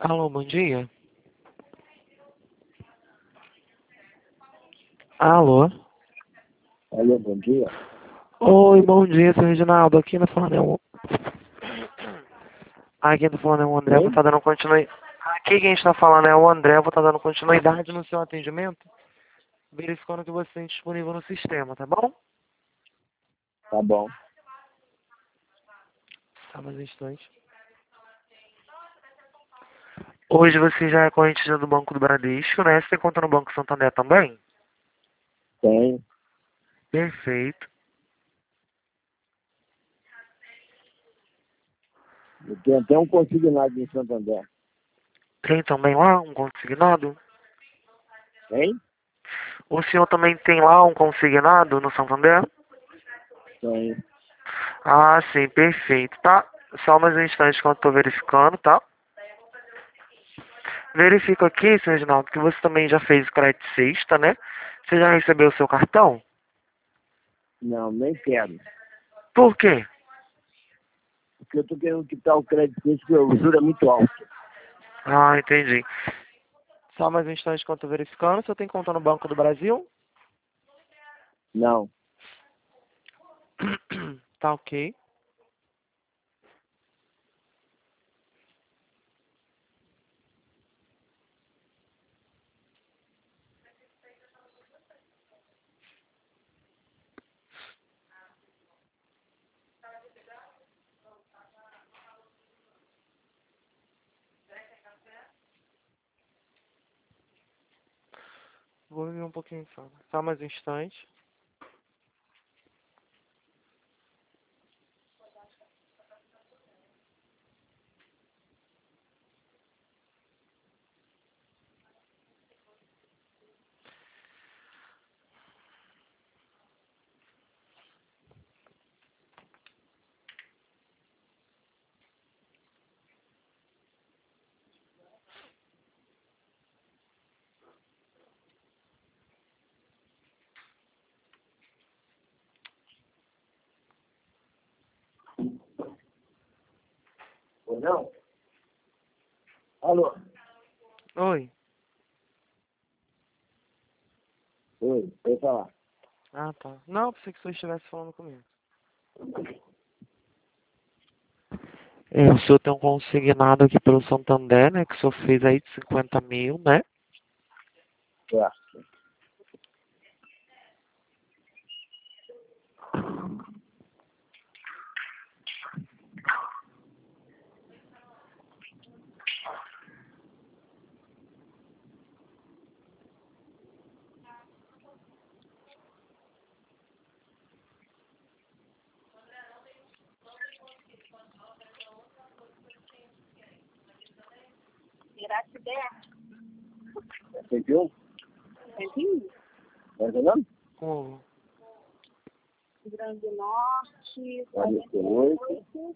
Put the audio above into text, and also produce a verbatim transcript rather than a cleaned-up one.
Alô, bom dia. Alô. Alô, bom dia. Oi, bom dia, seu Reginaldo. Aqui na falando é o... Aqui tá falando é o André, vou Oi? estar dando continuidade. Aqui quem está falando é o André, vou estar dando continuidade no seu atendimento, verificando que você tem disponível no sistema, tá bom? Tá bom. Só mais um instante. Hoje você já é corrente do Banco do Bradesco, né? Você tem conta no Banco Santander também? Tenho. Perfeito. Eu tenho até um consignado em Santander. Tem também lá um consignado? Tem? O senhor também tem lá um consignado no Santander? Tenho. Ah, sim, perfeito, tá? Só mais um instante que eu tô verificando, tá? Verifico aqui, senhor Reginaldo, que você também já fez o crédito sexta, né? Você já recebeu o seu cartão? Não, nem quero. Por quê? Porque eu tô querendo quitar o crédito desse, porque o juro é muito alto. Ah, entendi. Só mais um instante que eu tô verificando. Você tem conta no Banco do Brasil? Não. Tá ok. Vou ver um pouquinho só. Só mais um instante. Ou não? Alô? Oi. Oi, pode falar. Ah, tá. Não, pensei que o senhor estivesse falando comigo. É, o senhor tem um consignado aqui pelo Santander, né? Que o senhor fez aí de cinquenta mil, né? É. cento e um? cento e um. Tá entendendo? Oh. Grande Norte, quarenta e oito.